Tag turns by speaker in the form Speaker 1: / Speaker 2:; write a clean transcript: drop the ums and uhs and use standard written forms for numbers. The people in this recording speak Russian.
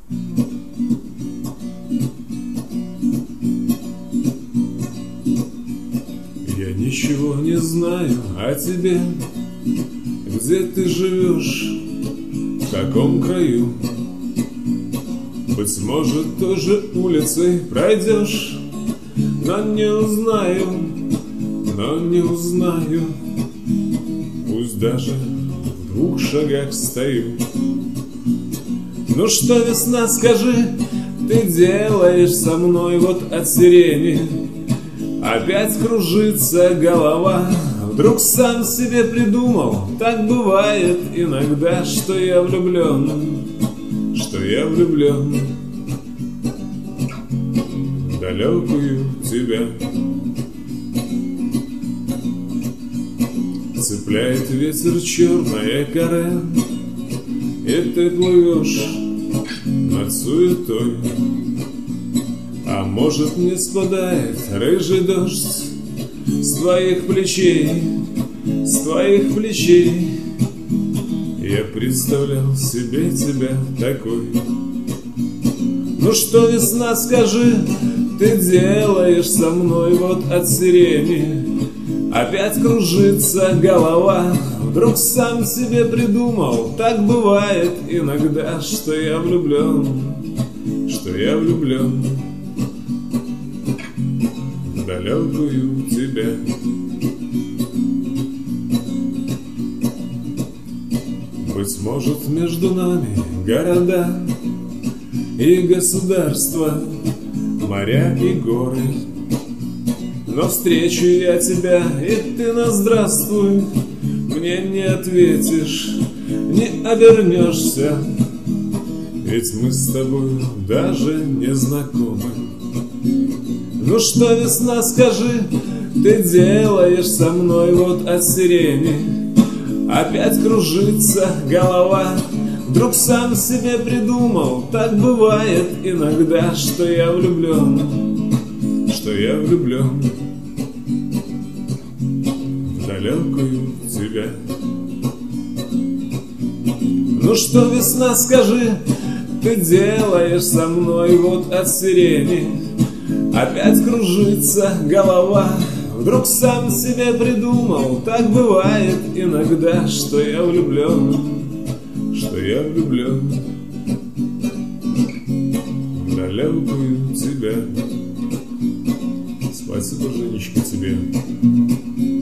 Speaker 1: Я ничего не знаю о тебе, где ты живешь, в каком краю. Быть может, тоже улицей пройдешь, но не узнаю, пусть даже в 2 шагах стою. Ну что, весна, скажи, ты делаешь со мной вот от сирени? Опять кружится голова, вдруг сам себе придумал. Так бывает иногда, что я влюблен, в далекую тебя. Цепляет ветер черное каре, и ты плывешь над суетой. А может, не спадает рыжий дождь с твоих плечей, Я представлял себе тебя такой. Ну что, весна, скажи, ты делаешь со мной вот от сирени? Опять кружится голова, вдруг сам себе придумал. Так бывает иногда, что я влюблен, в далекую тебя. Быть может, между нами города и государства, моря и горы, но встречу я тебя, и ты на здравствуй мне не ответишь, не обернешься, ведь мы с тобой даже не знакомы. Ну что, весна, скажи, ты делаешь со мной вот от сирени? Опять кружится голова, вдруг сам себе придумал. Так бывает иногда, что я влюблен, в далекую тебя. Ну что, весна, скажи, ты делаешь со мной вот от сирени? Опять кружится голова, вдруг сам себе придумал. Так бывает иногда, что я влюблен, в далекую тебя. Спасибо, Женечка, тебе.